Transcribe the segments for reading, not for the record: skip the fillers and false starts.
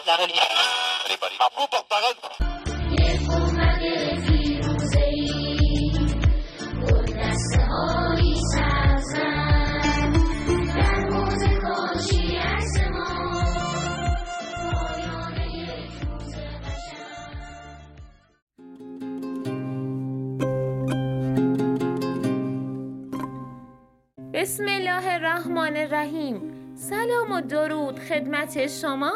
بسم الله الرحمن الرحیم. سلام و درود خدمت شما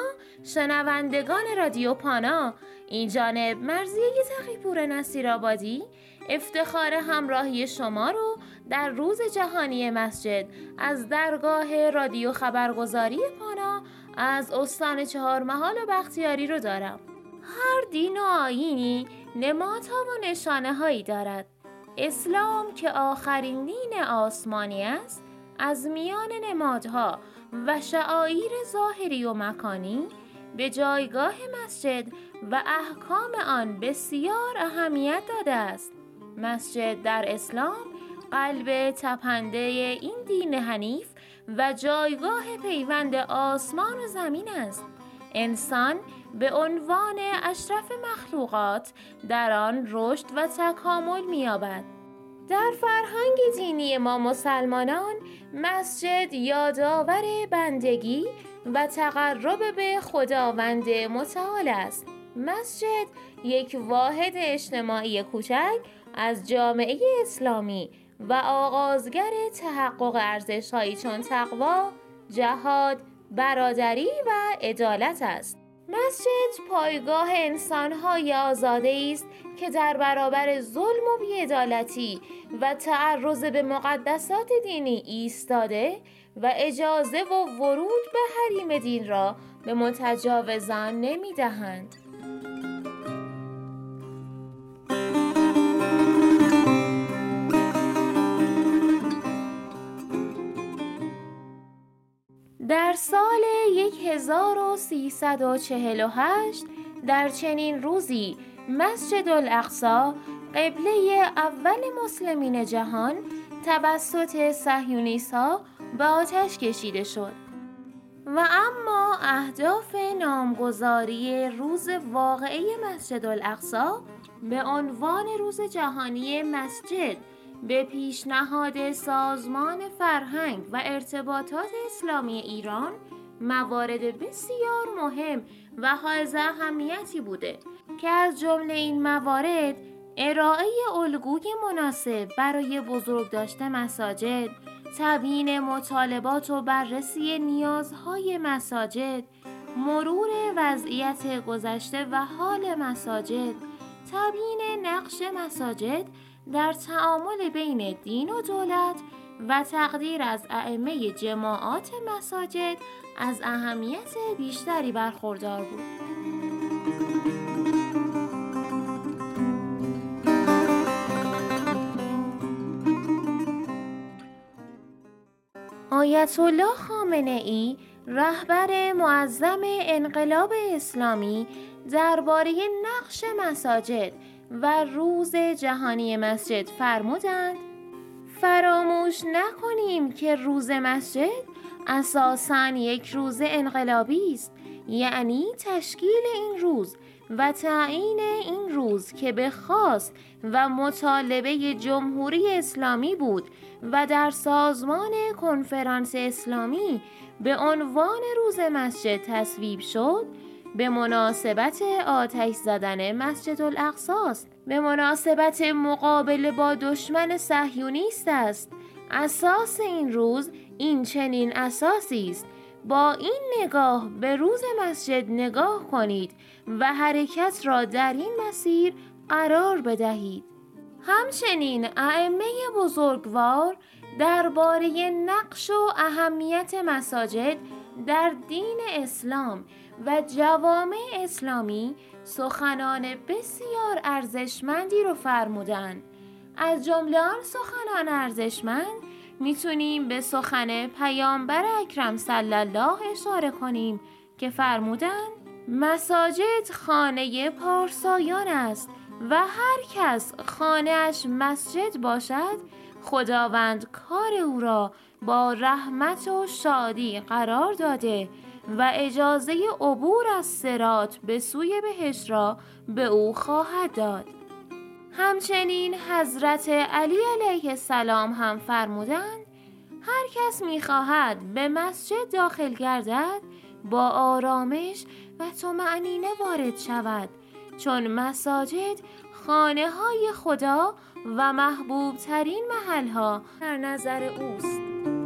شنوندگان رادیو پانا. این جانب مرضیه تقی‌پور نصیرآبادی افتخار همراهی شما رو در روز جهانی مسجد از درگاه رادیو خبرگزاری پانا از استان چهارمحال و بختیاری رو دارم. هر دین و آیینی نمادها و نشانه هایی دارد. اسلام که آخرین دین آسمانی است، از میان نمادها و شعائر ظاهری و مکانی به جایگاه مسجد و احکام آن بسیار اهمیت داده است. مسجد در اسلام قلب تپنده این دین حنیف و جایگاه پیوند آسمان و زمین است. انسان به عنوان اشرف مخلوقات در آن رشد و تکامل می‌یابد. در فرهنگ دینی ما مسلمانان مسجد یادآور بندگی و تقرب به خداوند متعال است. مسجد یک واحد اجتماعی کوچک از جامعه اسلامی و آغازگر تحقق ارزش‌هایی چون تقوا، جهاد، برادری و عدالت است. مسجد پایگاه انسان‌های آزاده است که در برابر ظلم و بی‌عدالتی و تعرض به مقدسات دینی ایستاده و اجازه و ورود به حریم دین را به متجاوزان نمی‌دهند. در سال 1348 در چنین روزی مسجد الاقصی قبله اول مسلمین جهان توسط صهیونیست‌ها به آتش کشیده شد. و اما اهداف نامگذاری روز واقعی مسجد الاقصی به عنوان روز جهانی مسجد به پیشنهاد سازمان فرهنگ و ارتباطات اسلامی ایران موارد بسیار مهم و حائز اهمیتی بوده که از جمله این موارد ارائه الگوی مناسب برای بزرگداشت مساجد، تبیین مطالبات و بررسی نیازهای مساجد، مرور وضعیت گذشته و حال مساجد، تبیین نقش مساجد در تعامل بین دین و دولت و تقدیر از ائمه جماعات مساجد از اهمیت بیشتری برخوردار بود. آیت الله خامنه‌ای رهبر معظم انقلاب اسلامی درباره نقش مساجد و روز جهانی مسجد فرمودند: فراموش نکنیم که روز مسجد اساساً یک روز انقلابی است، یعنی تشکیل این روز و تعیین این روز که به خواست و مطالبه جمهوری اسلامی بود و در سازمان کنفرانس اسلامی به عنوان روز مسجد تصویب شد، به مناسبت آتش زدن مسجد الاقصی است، به مناسبت مقابله با دشمن صهیونیست است. اساس این روز این چنین اساسی است. با این نگاه به روز مسجد نگاه کنید و حرکت را در این مسیر قرار بدهید. همچنین ائمه بزرگوار درباره نقش و اهمیت مساجد در دین اسلام و جوامع اسلامی سخنان بسیار ارزشمندی رو فرمودند. از جمله آن سخنان ارزشمند میتونیم به سخن پیامبر اکرم صلی الله اشاره کنیم که فرمودند: مساجد خانه پارسایان است و هر کس خانه‌اش مسجد باشد، خداوند کار او را با رحمت و شادی قرار داده و اجازه عبور از صراط به سوی بهشت را به او خواهد داد. همچنین حضرت علی علیه السلام هم فرمودند هر کس می‌خواهد به مسجد داخل گردد با آرامش و طمأنینه وارد شود، چون مساجد خانه‌های خدا و محبوب ترین محل‌ها در نظر اوست.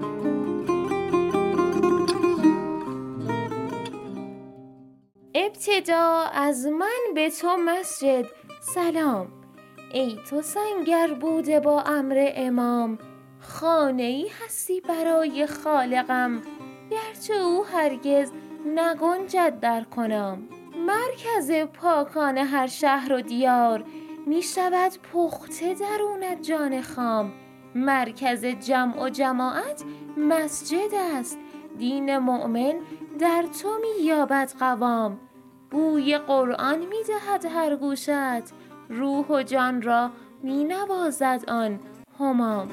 ابتدا از من به تو مسجد سلام، ای تو سنگر بوده با امر امام. خانه‌ای هستی برای خالقم، گرچه او هرگز نگنجد در کنام. مرکز پاکان هر شهر و دیار، می شود پخته درونت جان خام. مرکز جمع و جماعت مسجد است، دین مؤمن در تو می یابد قوام. بوی قرآن می دهد هر گوشت، روح و جان را می نوازد آن همام.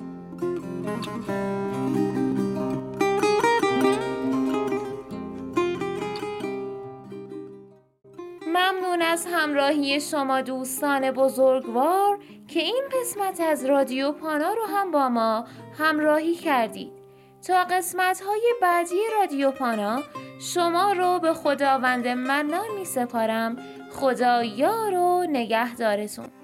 ممنون از همراهی شما دوستان بزرگوار که این قسمت از رادیو پانا رو هم با ما همراهی کردید. تا قسمت‌های بعدی رادیو پانا شما رو به خداوند منان می سپارم. خدا یار و نگهدارتون.